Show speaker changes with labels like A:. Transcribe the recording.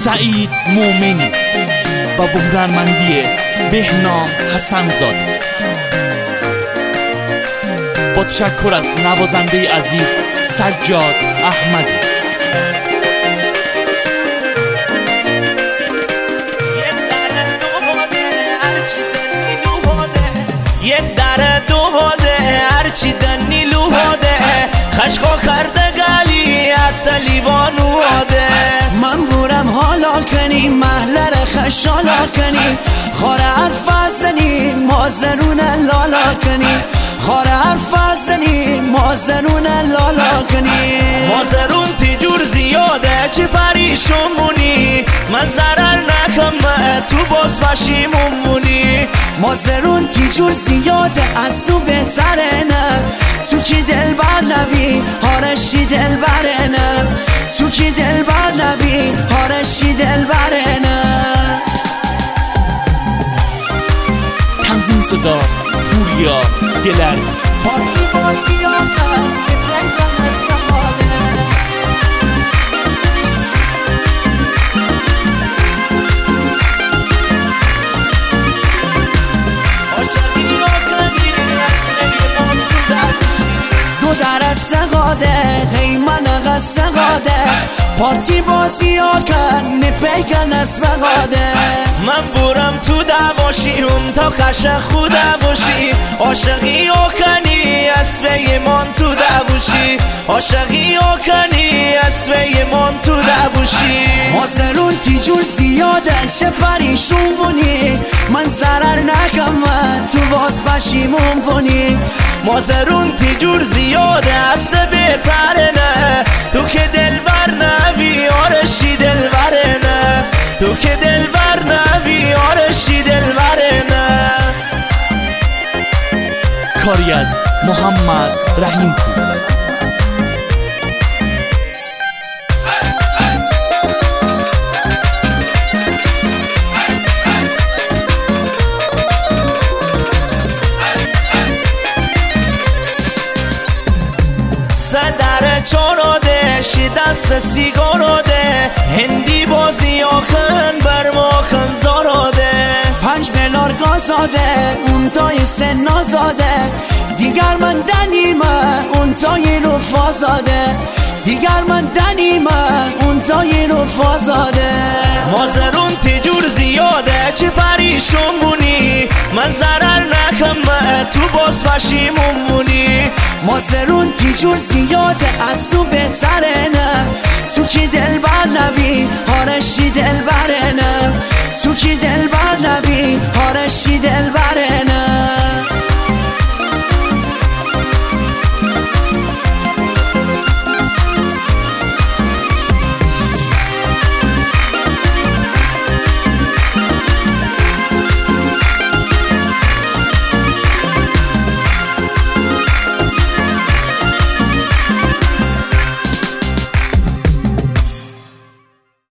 A: سعید مومنی با بحرانمندی بهنام حسن زاده. با تشکر از نوازنده عزیز سجاد احمدی.
B: یه در دوهاده هرچی دنی لوهاده خشقا کرده گلی حتی لیوانو هاده.
C: من بورم حالا کنی محلر خشالا کنی خار حرف زنی مازنون لالا کنی خار حرف زنی مازنون لالا کنی.
B: مازرون تیجور زیاده چه پریشون مونی من ضرر نکم تو باز پشیمون مونی.
C: مازرون تیجور زیاده از تو بهتره نه تو کی دل بر نوی هارشی دل بره نه تو کی دل بر نوی هارشی دل بره نه.
A: تنظیم صدا فوریا گلر.
C: پارتی بازی آکن بپرگم از بخاده. دو در سقاده غیمن غسقاده پارتی بازی آکن نپیگن از بقاده.
B: من برم تو دواشی اون تا خش خوده باشی عاشقی آکنی اسبه من تو دواشی عاشقی آکنی اسبه من تو دواشی.
C: مازرون تیجور زیاده چه پریشون بونی من ضرر نکم تو باز پشیمون بونی.
B: مازرون تیجور زیاده است بهتره نه تو که دل بر نوی آرشی دل بره نه تو که دل بر نوی آرشی دل بره نه.
A: کاری از محمد رحیم پور.
B: در چاراده شی دست سیگاراده هندی بازی آکن بر ما کن زاراده.
C: 5 بلار گازاده اون تای سن نازاده دیگر من دنیمه اون تای رو فازاده دیگر من دنیمه اون تای رو فازاده.
B: مازرون تیجور زیاده چه پریشون مونی من ضرر نکم تو باز پشیمون مونی.
C: مازرون تیجور زیاده از تو بهتره نه تو کی دل بر نوی هارشی دل بره نه تو کی دل بر نوی هارشی دل بره